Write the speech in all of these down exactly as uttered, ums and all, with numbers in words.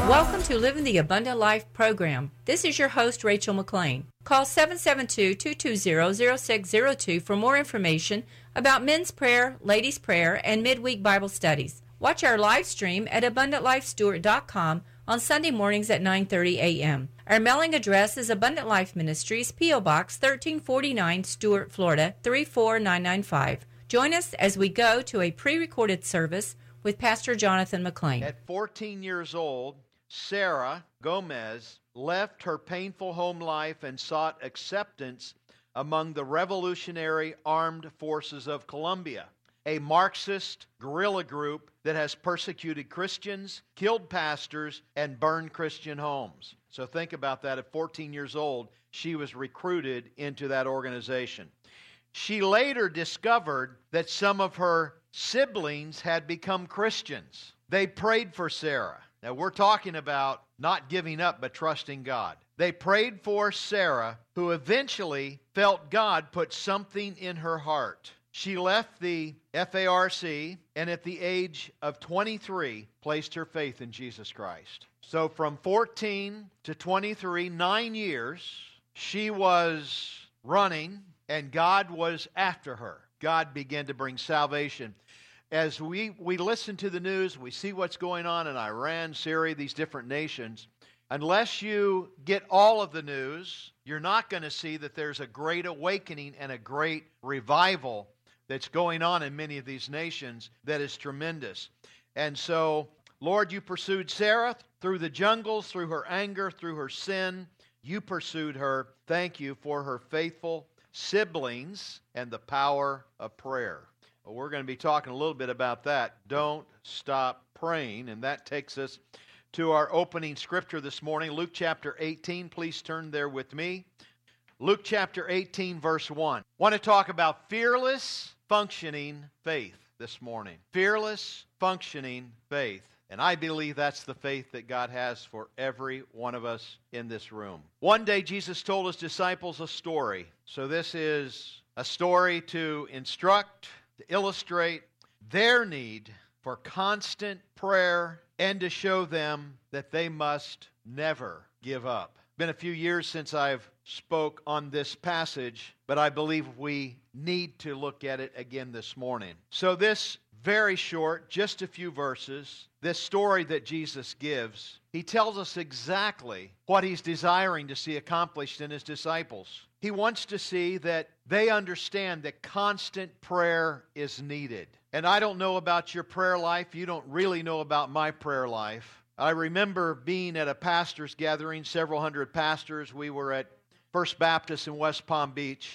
Welcome to Living the Abundant Life program. This is your host, Rachel McLean. Call seven seven two, two two zero, zero six zero two for more information about men's prayer, ladies' prayer, and midweek Bible studies. Watch our live stream at abundant life stewart dot com on Sunday mornings at nine thirty a.m. Our mailing address is Abundant Life Ministries, P O. Box thirteen forty-nine, Stuart, Florida, three four nine nine five. Join us as we go to a pre-recorded service with Pastor Jonathan McLean. At fourteen years old, Sarah Gomez left her painful home life and sought acceptance among the Revolutionary Armed Forces of Colombia, a Marxist guerrilla group that has persecuted Christians, killed pastors, and burned Christian homes. So think about that. At fourteen years old, she was recruited into that organization. She later discovered that some of her siblings had become Christians. They prayed for Sarah. Now, we're talking about not giving up, but trusting God. They prayed for Sarah, who eventually felt God put something in her heart. She left the F A R C and at the age of twenty-three placed her faith in Jesus Christ. So from fourteen to twenty-three, nine years, she was running and God was after her. God began to bring salvation. As we, we listen to the news, we see what's going on in Iran, Syria, these different nations. Unless you get all of the news, you're not going to see that there's a great awakening and a great revival that's going on in many of these nations that is tremendous. And so, Lord, you pursued Sarah through the jungles, through her anger, through her sin. You pursued her. Thank you for her faithful siblings and the power of prayer. Well, we're going to be talking a little bit about that. Don't stop praying. And that takes us to our opening scripture this morning, Luke chapter eighteen. Please turn there with me. Luke chapter eighteen, verse one. I want to talk about fearless functioning faith this morning. Fearless functioning faith. And I believe that's the faith that God has for every one of us in this room. One day Jesus told his disciples a story. So this is a story to instruct, to illustrate their need for constant prayer and to show them that they must never give up. It's been a few years since I've spoke on this passage, but I believe we need to look at it again this morning. So this very short, just a few verses, this story that Jesus gives, he tells us exactly what he's desiring to see accomplished in his disciples. He wants to see that they understand that constant prayer is needed. And I don't know about your prayer life. You don't really know about my prayer life. I remember being at a pastor's gathering, several hundred pastors. We were at First Baptist in West Palm Beach,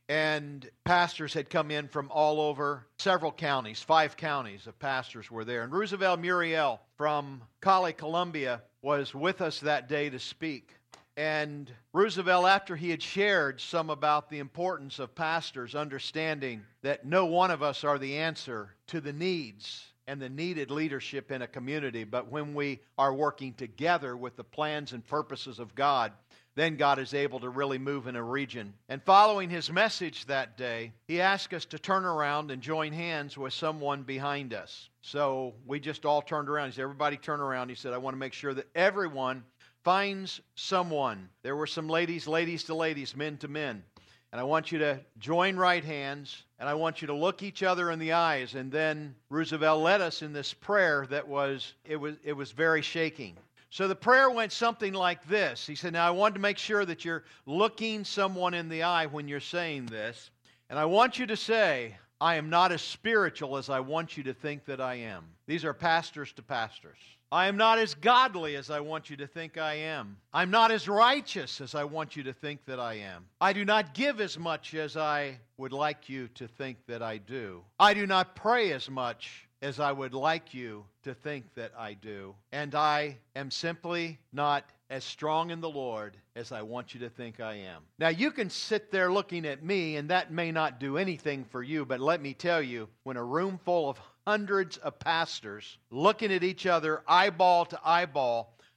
and pastors had come in from all over, several counties, five counties of pastors were there. And Roosevelt Muriel from Cali, Colombia, was with us that day to speak. And Roosevelt, after he had shared some about the importance of pastors understanding that no one of us are the answer to the needs and the needed leadership in a community, but when we are working together with the plans and purposes of God, then God is able to really move in a region. And following his message that day, he asked us to turn around and join hands with someone behind us. So we just all turned around. He said, everybody turn around. He said, I want to make sure that everyone finds someone. There were some ladies, ladies to ladies, men to men. And I want you to join right hands, and I want you to look each other in the eyes. And then Roosevelt led us in this prayer that was, it was, it was very shaking. So the prayer went something like this. He said, now I want to make sure that you're looking someone in the eye when you're saying this. And I want you to say, I am not as spiritual as I want you to think that I am. These are pastors to pastors. I am not as godly as I want you to think I am. I'm not as righteous as I want you to think that I am. I do not give as much as I would like you to think that I do. I do not pray as much as I would like you to think that I do. And I am simply not as strong in the Lord as I want you to think I am. Now, you can sit there looking at me, and that may not do anything for you, but let me tell you, when a room full of hundreds of pastors looking at each other eyeball to eyeball,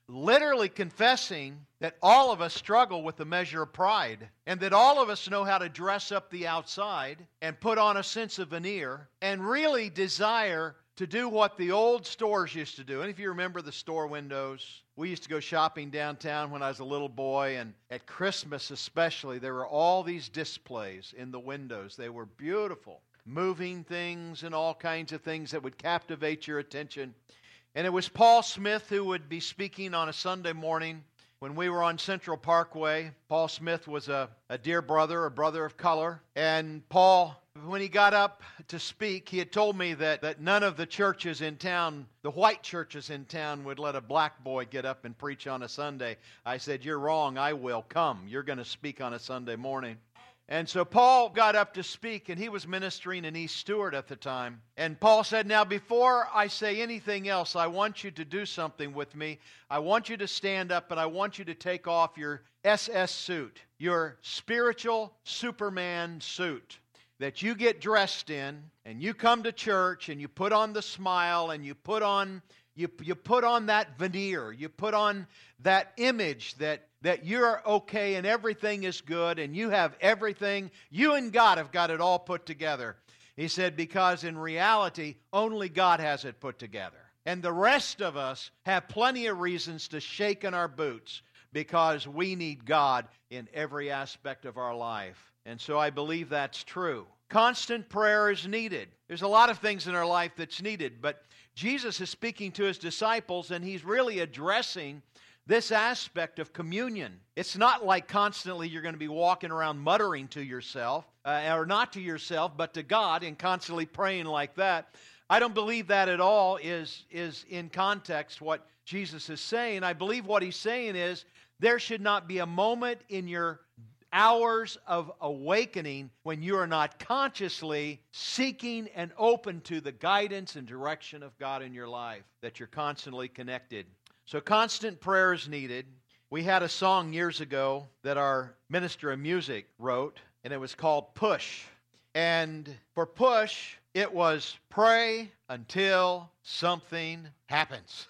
literally confessing that all of us struggle with the measure of pride, and that all of us know how to dress up the outside and put on a sense of veneer and really desire to do what the old stores used to do. And if you remember the store windows, we used to go shopping downtown when I was a little boy, and at Christmas especially, there were all these displays in the windows. They were beautiful, moving things and all kinds of things that would captivate your attention. And it was Paul Smith who would be speaking on a Sunday morning when we were on Central Parkway. Paul Smith was a, a dear brother, a brother of color. And Paul, when he got up to speak, he had told me that, that none of the churches in town, the white churches in town, would let a black boy get up and preach on a Sunday. I said, "You're wrong. I will come. You're going to speak on a Sunday morning." And so Paul got up to speak, and he was ministering in East Stewart at the time. And Paul said, "Now, before I say anything else, I want you to do something with me. I want you to stand up, and I want you to take off your S S suit, your spiritual Superman suit that you get dressed in, and you come to church, and you put on the smile, and you put on you, you put on that veneer, you put on that image that that you're okay and everything is good and you have everything. You and God have got it all put together." He said, because in reality, only God has it put together. And the rest of us have plenty of reasons to shake in our boots because we need God in every aspect of our life. And so I believe that's true. Constant prayer is needed. There's a lot of things in our life that's needed, but Jesus is speaking to His disciples, and He's really addressing this aspect of communion. It's not like constantly you're going to be walking around muttering to yourself, uh, or not to yourself, but to God, and constantly praying like that. I don't believe that at all is, is in context what Jesus is saying. I believe what He's saying is there should not be a moment in your hours of awakening when you are not consciously seeking and open to the guidance and direction of God in your life, that you're constantly connected. So constant prayer is needed. We had a song years ago that our minister of music wrote, and it was called Push. And for push, it was pray until something happens.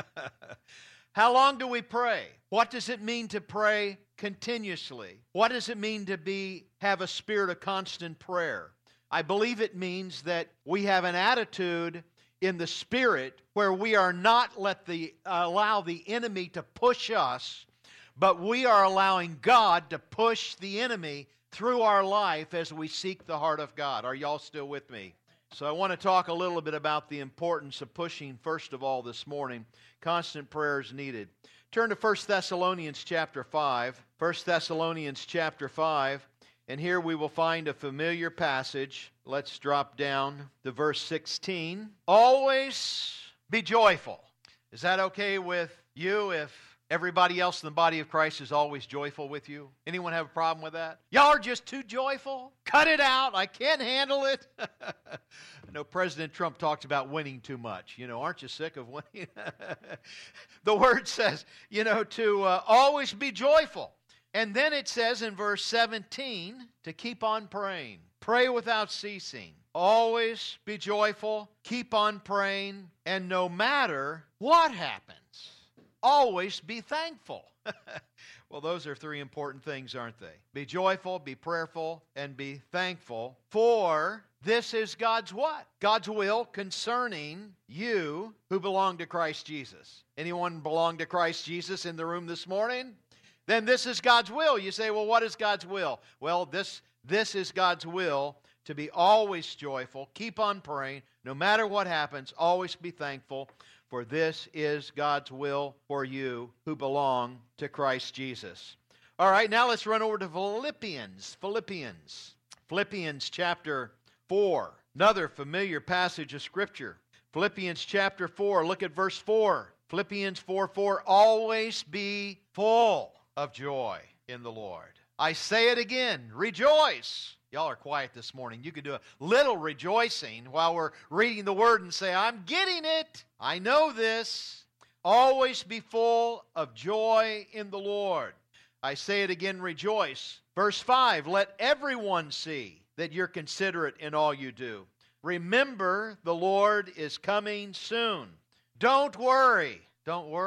How long do we pray? What does it mean to pray continuously? What does it mean to be have a spirit of constant prayer? I believe it means that we have an attitude in the Spirit where we are not let the uh, allow the enemy to push us, but we are allowing God to push the enemy through our life as we seek the heart of God. Are y'all still with me? So I want to talk a little bit about the importance of pushing first of all this morning. Constant prayer is needed. Turn to First Thessalonians chapter five. First Thessalonians chapter five. And here we will find a familiar passage. Let's drop down to verse sixteen. Always be joyful. Is that okay with you if everybody else in the body of Christ is always joyful with you? Anyone have a problem with that? Y'all are just too joyful. Cut it out. I can't handle it. I know President Trump talks about winning too much. You know, aren't you sick of winning? The Word says, you know, to uh, always be joyful. And then it says in verse seventeen to keep on praying. Pray without ceasing. Always be joyful. Keep on praying. And no matter what happens, always be thankful. Well, those are three important things, aren't they? Be joyful, be prayerful, and be thankful. For this is God's what? God's will concerning you who belong to Christ Jesus. Anyone belong to Christ Jesus in the room this morning? Then this is God's will. You say, well, what is God's will? Well, this, this is God's will, to be always joyful, keep on praying, no matter what happens, always be thankful, for this is God's will for you who belong to Christ Jesus. All right, now let's run over to Philippians. Philippians. Philippians chapter four. Another familiar passage of Scripture. Philippians chapter four. Look at verse four. Philippians four four. Always be full of joy in the Lord. I say it again, rejoice. Y'all are quiet this morning. You could do a little rejoicing while we're reading the Word and say, I'm getting it. I know this. Always be full of joy in the Lord. I say it again, rejoice. Verse five, let everyone see that you're considerate in all you do. Remember, the Lord is coming soon. Don't worry. Don't worry.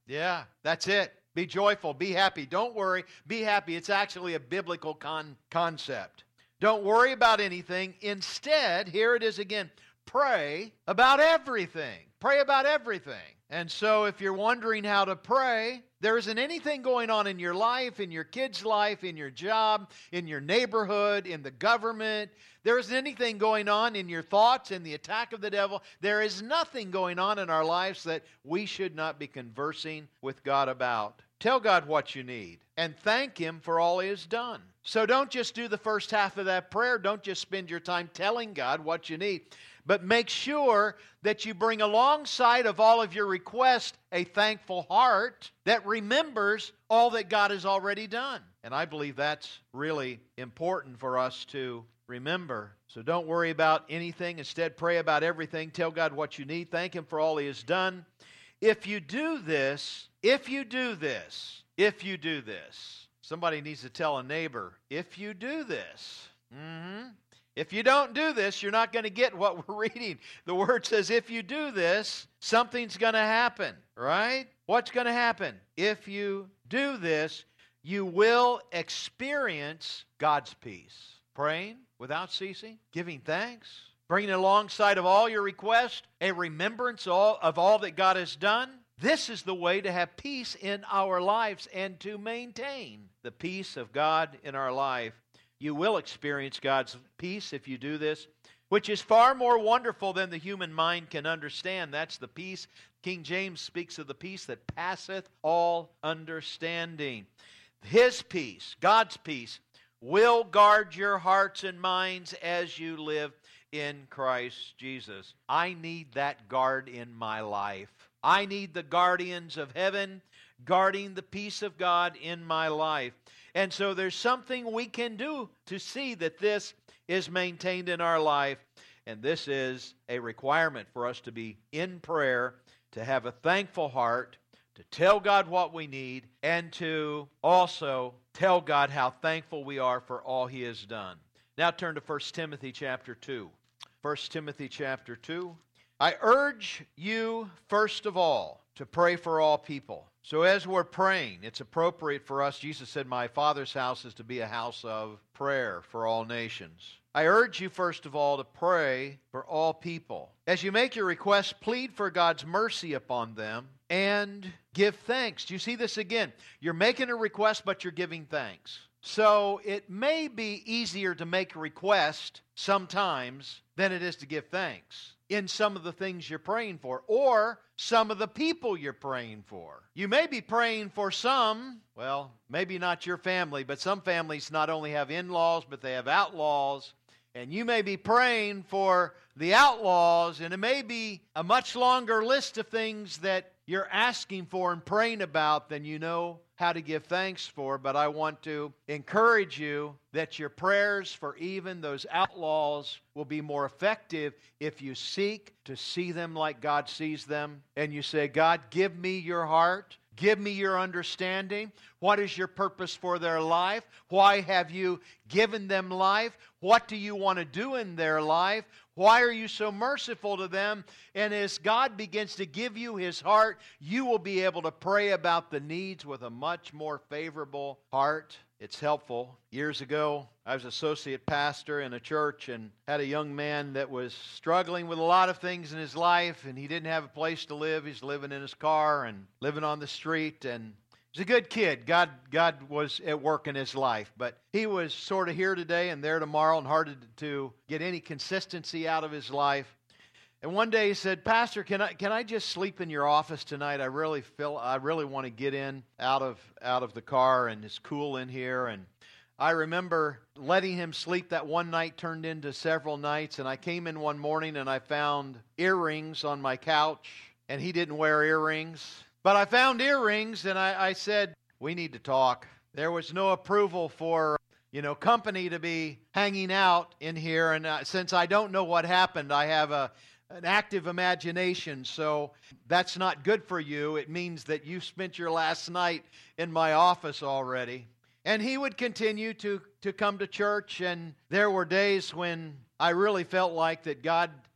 Yeah, that's it. Be joyful. Be happy. Don't worry. Be happy. It's actually a biblical con- concept. Don't worry about anything. Instead, here it is again, pray about everything. Pray about everything. And so if you're wondering how to pray, there isn't anything going on in your life, in your kid's life, in your job, in your neighborhood, in the government. There isn't anything going on in your thoughts, in the attack of the devil. There is nothing going on in our lives that we should not be conversing with God about. Tell God what you need and thank Him for all He has done. So don't just do the first half of that prayer. Don't just spend your time telling God what you need. But make sure that you bring alongside of all of your requests a thankful heart that remembers all that God has already done. And I believe that's really important for us to remember. So don't worry about anything. Instead, pray about everything. Tell God what you need. Thank Him for all He has done. If you do this, if you do this, if you do this, somebody needs to tell a neighbor, if you do this, mm-hmm. If you don't do this, you're not going to get what we're reading. The Word says if you do this, something's going to happen, right? What's going to happen? If you do this, you will experience God's peace. Praying without ceasing, giving thanks, bringing alongside of all your requests a remembrance of all that God has done. This is the way to have peace in our lives and to maintain the peace of God in our life. You will experience God's peace if you do this, which is far more wonderful than the human mind can understand. That's the peace. King James speaks of the peace that passeth all understanding. His peace, God's peace, will guard your hearts and minds as you live in Christ Jesus. I need that guard in my life. I need the guardians of heaven guarding the peace of God in my life. And so there's something we can do to see that this is maintained in our life. And this is a requirement for us to be in prayer, to have a thankful heart, to tell God what we need, and to also tell God how thankful we are for all He has done. Now turn to First Timothy chapter two. First Timothy chapter two. I urge you, first of all, to pray for all people. So as we're praying, it's appropriate for us. Jesus said, my Father's house is to be a house of prayer for all nations. I urge you, first of all, to pray for all people. As you make your requests, plead for God's mercy upon them and give thanks. Do you see this again? You're making a request, but you're giving thanks. So it may be easier to make a request sometimes than it is to give thanks in some of the things you're praying for, or some of the people you're praying for. You may be praying for some, well, maybe not your family, but some families not only have in-laws, but they have outlaws. And you may be praying for the outlaws, and it may be a much longer list of things that you're asking for and praying about than you know how to give thanks for. But I want to encourage you that your prayers for even those outlaws will be more effective if you seek to see them like God sees them. And you say, God, give me your heart. Give me your understanding. What is your purpose for their life? Why have you given them life? What do you want to do in their life? Why are you so merciful to them? And as God begins to give you His heart, you will be able to pray about the needs with a much more favorable heart. It's helpful. Years ago, I was associate pastor in a church and had a young man that was struggling with a lot of things in his life, and he didn't have a place to live. He's living in his car and living on the street, and he's a good kid. God, God was at work in his life, but he was sort of here today and there tomorrow and hard to get any consistency out of his life. And one day he said, Pastor, can I can I just sleep in your office tonight? I really feel I really want to get in out of out of the car, and it's cool in here. And I remember letting him sleep. That one night turned into several nights, and I came in one morning and I found earrings on my couch, and he didn't wear earrings. But I found earrings, and I, I said, we need to talk. There was no approval for, you know, company to be hanging out in here, and uh, since I don't know what happened, I have a an active imagination, so that's not good for you. It means that you spent your last night in my office already. And he would continue to, to come to church, and there were days when I really felt like that God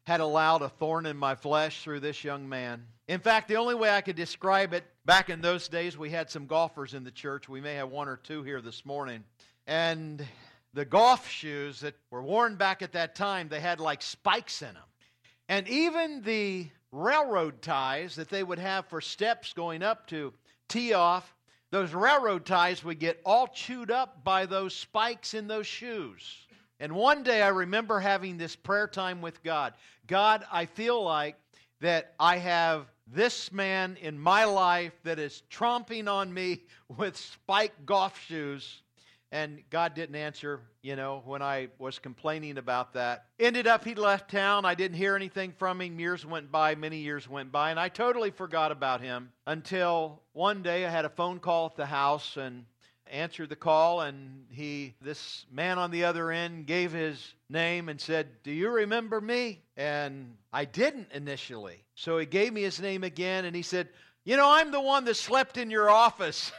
had allowed a thorn in my flesh through this young man. In fact, the only way I could describe it, back in those days, we had some golfers in the church. We may have one or two here this morning. And the golf shoes that were worn back at that time, they had like spikes in them. And even the railroad ties that they would have for steps going up to tee off, those railroad ties would get all chewed up by those spikes in those shoes. And one day I remember having this prayer time with God. God, I feel like that I have this man in my life that is tromping on me with spiked golf shoes. And God didn't answer, you know, when I was complaining about that. Ended up, he left town. I didn't hear anything from him. Years went by, many years went by, and I totally forgot about him until one day I had a phone call at the house and answered the call, and he, this man on the other end, gave his name and said, "Do you remember me?" And I didn't initially. So he gave me his name again, and he said, "You know, I'm the one that slept in your office."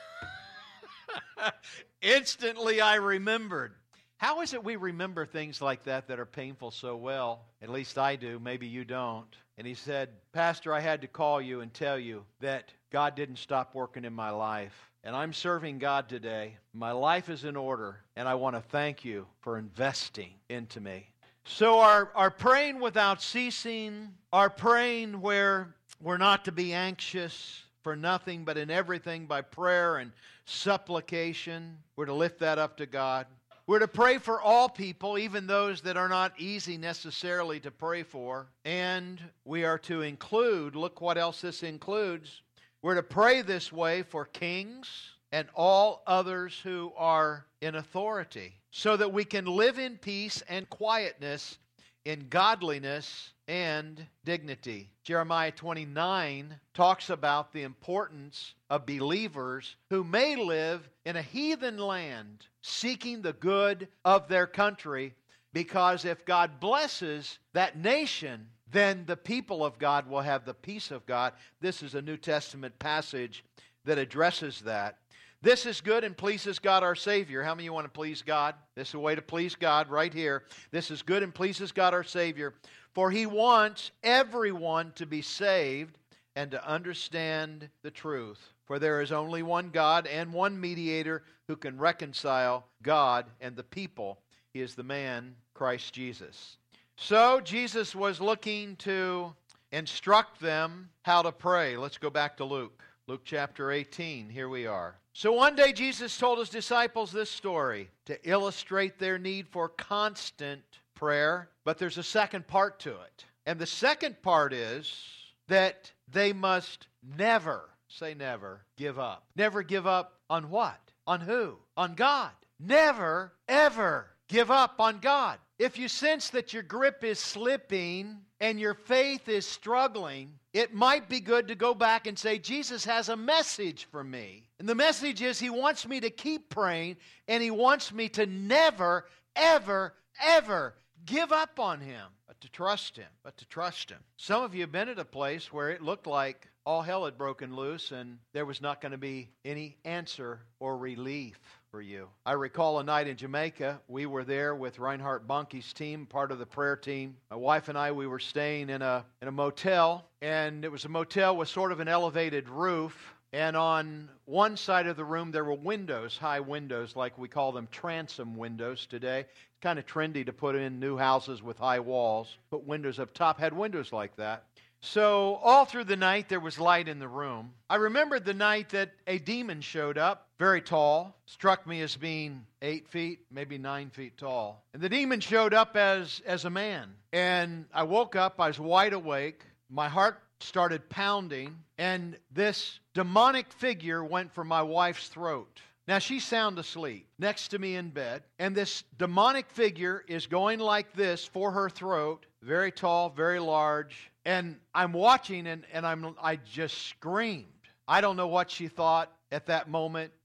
Instantly I remembered. How is it we remember things like that that are painful so well? At least I do. Maybe you don't. And he said, "Pastor, I had to call you and tell you that God didn't stop working in my life. And I'm serving God today. My life is in order. And I want to thank you for investing into me." So our, our praying without ceasing, our praying where we're not to be anxious for nothing, but in everything by prayer and supplication. We're to lift that up to God. We're to pray for all people, even those that are not easy necessarily to pray for. And we are to include, look what else this includes. We're to pray this way for kings and all others who are in authority, so that we can live in peace and quietness, in godliness and dignity. Jeremiah twenty-nine talks about the importance of believers who may live in a heathen land seeking the good of their country, because if God blesses that nation, then the people of God will have the peace of God. This is a New Testament passage that addresses that. This is good and pleases God our Savior. How many of you want to please God? This is a way to please God right here. This is good and pleases God our Savior. For He wants everyone to be saved and to understand the truth. For there is only one God and one mediator who can reconcile God and the people. He is the man, Christ Jesus. So Jesus was looking to instruct them how to pray. Let's go back to Luke. Luke chapter eighteen, here we are. So one day Jesus told His disciples this story to illustrate their need for constant prayer, but there's a second part to it. And the second part is that they must never, say never, give up. Never give up on what? On who? On God. Never, ever give up on God. If you sense that your grip is slipping and your faith is struggling, it might be good to go back and say, Jesus has a message for me. And the message is He wants me to keep praying, and He wants me to never, ever, ever give up on Him, but to trust Him, but to trust Him. Some of you have been at a place where it looked like all hell had broken loose and there was not going to be any answer or relief for you. I recall a night in Jamaica. We were there with Reinhard Bonnke's team, part of the prayer team. My wife and I, we were staying in a in a motel, and it was a motel with sort of an elevated roof. And on one side of the room, there were windows, high windows, like we call them transom windows today. Kind of trendy to put in new houses with high walls. Put windows up top, had windows like that. So all through the night, there was light in the room. I remembered the night that a demon showed up, very tall, struck me as being eight feet, maybe nine feet tall. And the demon showed up as, as a man. And I woke up, I was wide awake, my heart started pounding, and this demonic figure went for my wife's throat. Now, she's sound asleep next to me in bed, and this demonic figure is going like this for her throat, very tall, very large, and I'm watching, and, and I'm I just screamed. I don't know what she thought at that moment.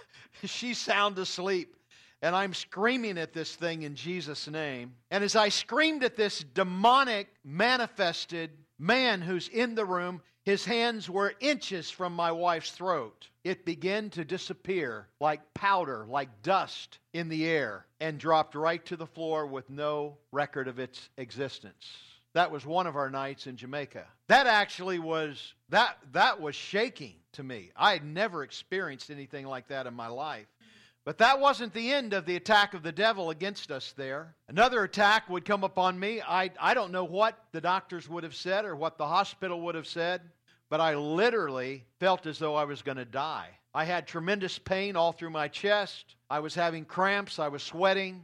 She's sound asleep, and I'm screaming at this thing in Jesus' name. And as I screamed at this demonic manifested man who's in the room, his hands were inches from my wife's throat. It began to disappear like powder, like dust in the air, and dropped right to the floor with no record of its existence. That was one of our nights in Jamaica. That actually was, that, that was shaking to me. I had never experienced anything like that in my life. But that wasn't the end of the attack of the devil against us there. Another attack would come upon me. I, I don't know what the doctors would have said or what the hospital would have said, but I literally felt as though I was going to die. I had tremendous pain all through my chest. I was having cramps. I was sweating.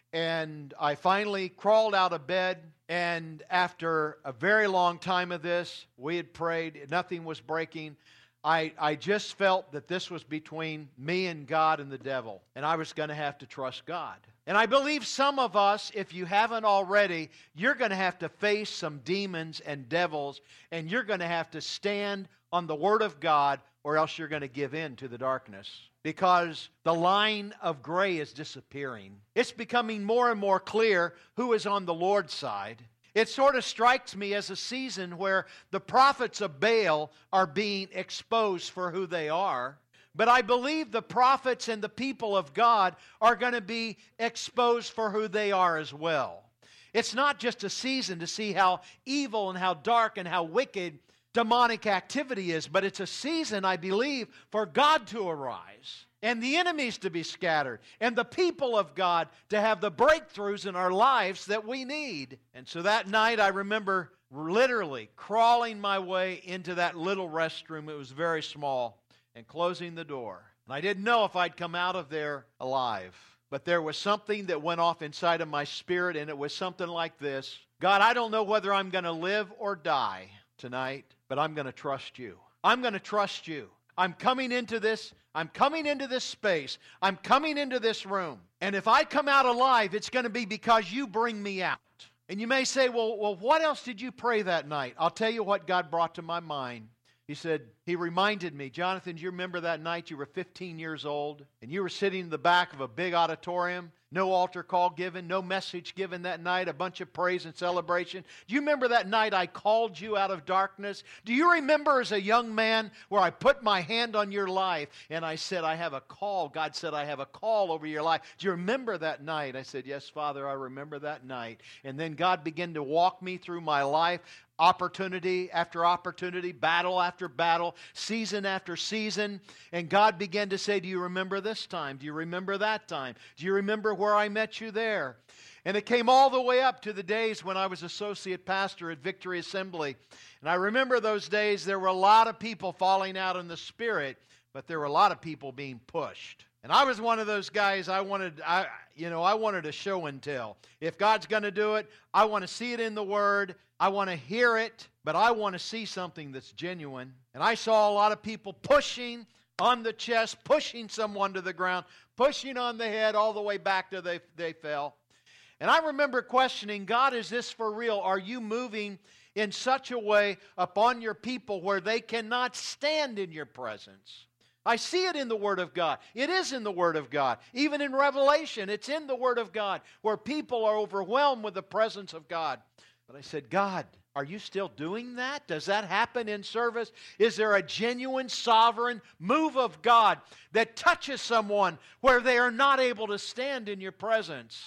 And I finally crawled out of bed. And after a very long time of this, we had prayed. Nothing was breaking. I, I just felt that this was between me and God and the devil, and I was going to have to trust God. And I believe some of us, if you haven't already, you're going to have to face some demons and devils, and you're going to have to stand on the Word of God, or else you're going to give in to the darkness. Because the line of gray is disappearing. It's becoming more and more clear who is on the Lord's side. It sort of strikes me as a season where the prophets of Baal are being exposed for who they are. But I believe the prophets and the people of God are going to be exposed for who they are as well. It's not just a season to see how evil and how dark and how wicked demonic activity is, but it's a season, I believe, for God to arise and the enemies to be scattered and the people of God to have the breakthroughs in our lives that we need. And so that night I remember literally crawling my way into that little restroom. It was very small, and closing the door. And I didn't know if I'd come out of there alive. But there was something that went off inside of my spirit, and it was something like this. God, I don't know whether I'm going to live or die tonight, but I'm going to trust you. I'm going to trust you. I'm coming into this, I'm coming into this space. I'm coming into this room. And if I come out alive, it's going to be because you bring me out. And you may say, well, well, what else did you pray that night? I'll tell you what God brought to my mind. He said, he reminded me, Jonathan, do you remember that night you were fifteen years old and you were sitting in the back of a big auditorium, no altar call given, no message given that night, a bunch of praise and celebration? Do you remember that night I called you out of darkness? Do you remember as a young man where I put my hand on your life and I said, I have a call. God said, I have a call over your life. Do you remember that night? I said, yes, Father, I remember that night. And then God began to walk me through my life. Opportunity after opportunity, battle after battle, season after season. And God began to say, do you remember this time? Do you remember that time? Do you remember where I met you there? And it came all the way up to the days when I was associate pastor at Victory Assembly. And I remember those days there were a lot of people falling out in the Spirit, but there were a lot of people being pushed. And I was one of those guys, I wanted, I, you know, I wanted a show and tell. If God's going to do it, I want to see it in the Word. I want to hear it, but I want to see something that's genuine. And I saw a lot of people pushing on the chest, pushing someone to the ground, pushing on the head all the way back to they, they fell. And I remember questioning, God, is this for real? Are you moving in such a way upon your people where they cannot stand in your presence? I see it in the Word of God. It is in the Word of God. Even in Revelation, it's in the Word of God where people are overwhelmed with the presence of God. But I said, God, are you still doing that? Does that happen in service? Is there a genuine, sovereign move of God that touches someone where they are not able to stand in your presence?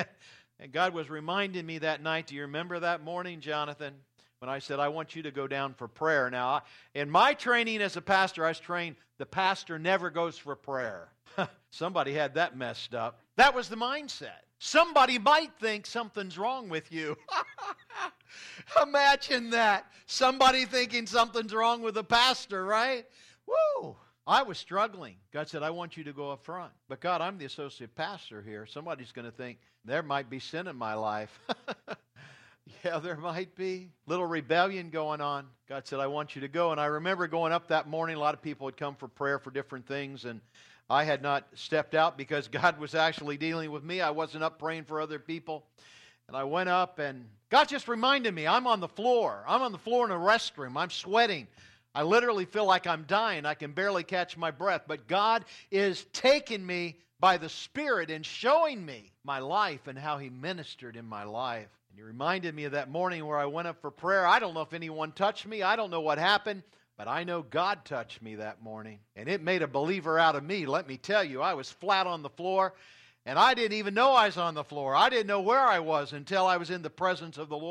And God was reminding me that night, do you remember that morning, Jonathan, when I said, I want you to go down for prayer? Now, in my training as a pastor, I was trained, the pastor never goes for prayer. Somebody had that messed up. That was the mindset. Somebody might think something's wrong with you. Imagine that. Somebody thinking something's wrong with the pastor, right? Woo! I was struggling. God said, I want you to go up front. But God, I'm the associate pastor here. Somebody's going to think there might be sin in my life. Yeah, there might be. Little rebellion going on. God said, I want you to go. And I remember going up that morning. A lot of people had come for prayer for different things. And I had not stepped out because God was actually dealing with me. I wasn't up praying for other people. And I went up and God just reminded me, I'm on the floor. I'm on the floor in a restroom. I'm sweating. I literally feel like I'm dying. I can barely catch my breath. But God is taking me by the Spirit and showing me my life and how He ministered in my life. And He reminded me of that morning where I went up for prayer. I don't know if anyone touched me. I don't know what happened. But I know God touched me that morning. And it made a believer out of me. Let me tell you, I was flat on the floor. And I didn't even know I was on the floor. I didn't know where I was until I was in the presence of the Lord. And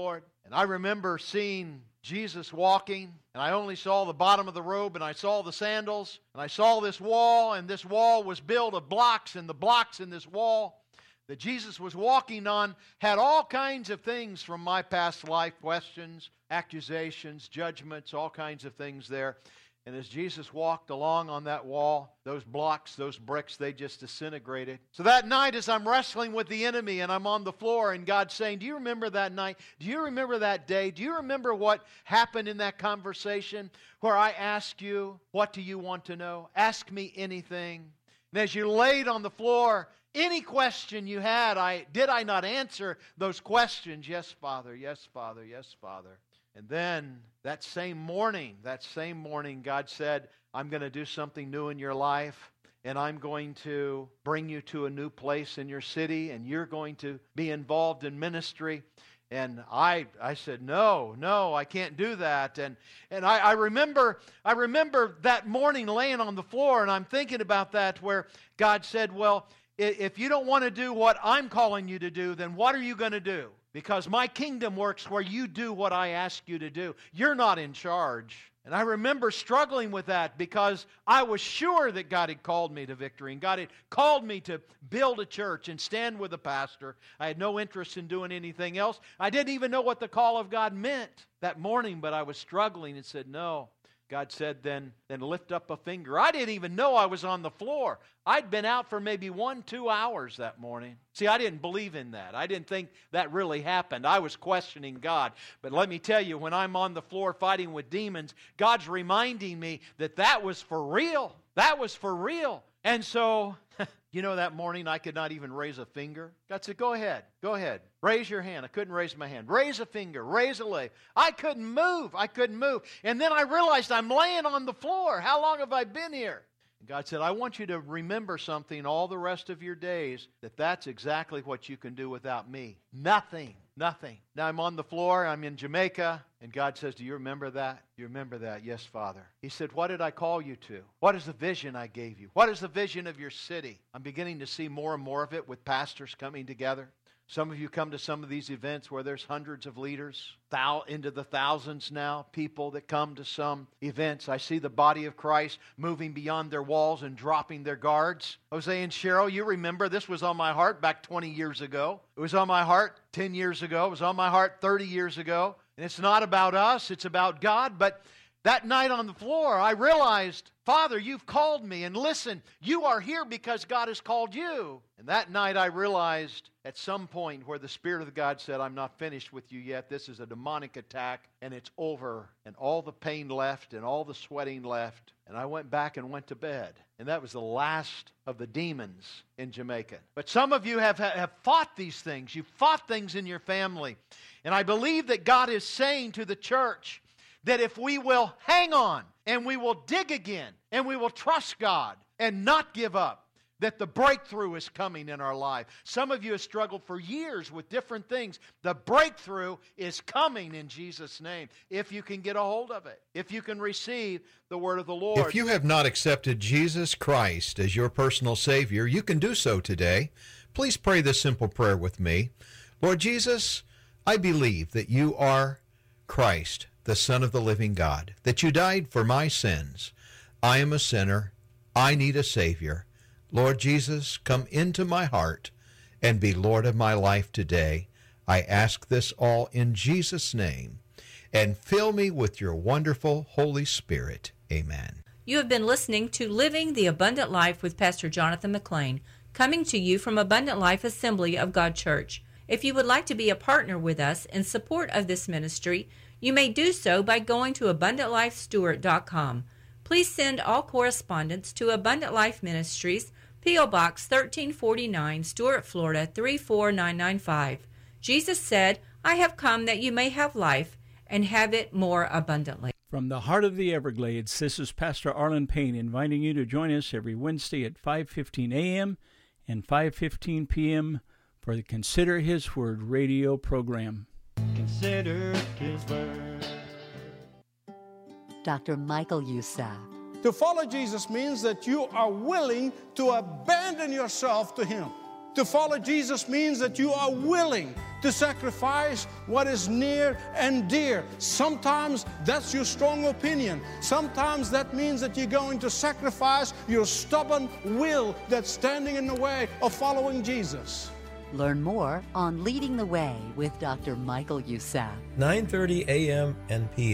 And I remember seeing Jesus walking, and I only saw the bottom of the robe, and I saw the sandals, and I saw this wall, and this wall was built of blocks, and the blocks in this wall that Jesus was walking on had all kinds of things from my past life, questions, accusations, judgments, all kinds of things there. And as Jesus walked along on that wall, those blocks, those bricks, they just disintegrated. So that night as I'm wrestling with the enemy and I'm on the floor and God's saying, do you remember that night? Do you remember that day? Do you remember what happened in that conversation where I asked you, what do you want to know? Ask me anything. And as you laid on the floor, any question you had, I did I not answer those questions? Yes, Father, yes, Father, yes, Father. And then that same morning, that same morning, God said, I'm going to do something new in your life, and I'm going to bring you to a new place in your city, and you're going to be involved in ministry. And I I said, no, no, I can't do that. And and I, I remember I remember that morning laying on the floor, and I'm thinking about that, where God said, well, if you don't want to do what I'm calling you to do, then what are you going to do? Because my kingdom works where you do what I ask you to do. You're not in charge. And I remember struggling with that because I was sure that God had called me to victory and God had called me to build a church and stand with a pastor. I had no interest in doing anything else. I didn't even know what the call of God meant that morning, but I was struggling and said, no. God said, then, then lift up a finger. I didn't even know I was on the floor. I'd been out for maybe one, two hours that morning. See, I didn't believe in that. I didn't think that really happened. I was questioning God. But let me tell you, when I'm on the floor fighting with demons, God's reminding me that that was for real. That was for real. And so, you know, that morning I could not even raise a finger. God said, go ahead, go ahead. Raise your hand. I couldn't raise my hand. Raise a finger, raise a leg. I couldn't move. I couldn't move. And then I realized I'm laying on the floor. How long have I been here? And God said, I want you to remember something all the rest of your days, that that's exactly what you can do without me. Nothing. Nothing. Now I'm on the floor, I'm in Jamaica, and God says, do you remember that? You remember that? Yes, Father. He said, what did I call you to? What is the vision I gave you? What is the vision of your city? I'm beginning to see more and more of it with pastors coming together. Some of you come to some of these events where there's hundreds of leaders, thou into the thousands now, people that come to some events. I see the body of Christ moving beyond their walls and dropping their guards. Jose and Cheryl, you remember this was on my heart back twenty years ago. It was on my heart ten years ago. It was on my heart thirty years ago. And it's not about us, it's about God. But that night on the floor, I realized, Father, you've called me. And listen, you are here because God has called you. And that night I realized at some point where the Spirit of God said, I'm not finished with you yet. This is a demonic attack and it's over. And all the pain left and all the sweating left. And I went back and went to bed. And that was the last of the demons in Jamaica. But some of you have, have fought these things. You've fought things in your family. And I believe that God is saying to the church, that if we will hang on and we will dig again and we will trust God and not give up, that the breakthrough is coming in our life. Some of you have struggled for years with different things. The breakthrough is coming in Jesus' name, if you can get a hold of it, if you can receive the word of the Lord. If you have not accepted Jesus Christ as your personal Savior, you can do so today. Please pray this simple prayer with me. Lord Jesus, I believe that you are Christ, the Son of the living God, that you died for my sins. I am a sinner. I need a Savior. Lord Jesus, come into my heart and be Lord of my life today. I ask this all in Jesus' name, and fill me with your wonderful Holy Spirit. Amen. You have been listening to Living the Abundant Life with Pastor Jonathan McLean, coming to you from Abundant Life Assembly of God Church. If you would like to be a partner with us in support of this ministry, you may do so by going to abundant life stewart dot com. Please send all correspondence to Abundant Life Ministries, P O Box thirteen forty-nine, Stuart, Florida three four nine nine five. Jesus said, I have come that you may have life and have it more abundantly. From the heart of the Everglades, this is Pastor Arlen Payne inviting you to join us every Wednesday at five fifteen a.m. and five fifteen p.m. for the Consider His Word radio program. Consider His Word. Doctor Michael Youssef. To follow Jesus means that you are willing to abandon yourself to Him. To follow Jesus means that you are willing to sacrifice what is near and dear. Sometimes that's your strong opinion. Sometimes that means that you're going to sacrifice your stubborn will that's standing in the way of following Jesus. Learn more on Leading the Way with Doctor Michael Youssef. nine thirty a m and p m